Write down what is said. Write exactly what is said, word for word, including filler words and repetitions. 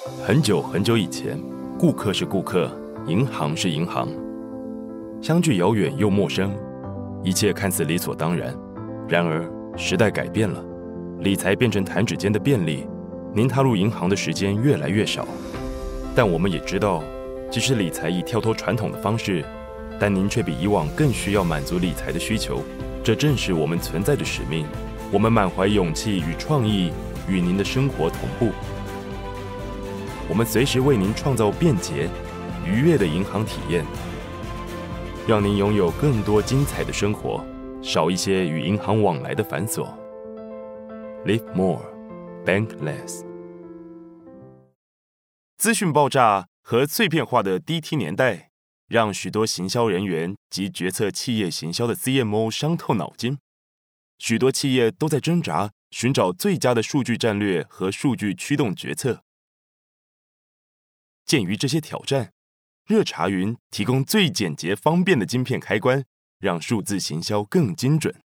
很久很久以前，顾客是顾客，银行是银行，相距遥远又陌生，一切看似理所当然。然而，时代改变了，理财变成弹指间的便利，您踏入银行的时间越来越少。但我们也知道，即使理财已跳脱传统的方式，但您却比以往更需要满足理财的需求。这正是我们存在的使命。我们满怀勇气与创意，与您的生活同步。我们随时为您创造便捷、愉悦的银行体验，让您拥有更多精彩的生活，少一些与银行往来的繁琐。Live more, bank less。资讯爆炸和碎片化的 D T 年代，让许多行销人员及决策企业行销的 C M O 伤透脑筋。许多企业都在挣扎，寻找最佳的数据战略和数据驱动决策。鉴于这些挑战，热茶云提供最简洁方便的晶片开关，让数字行销更精准。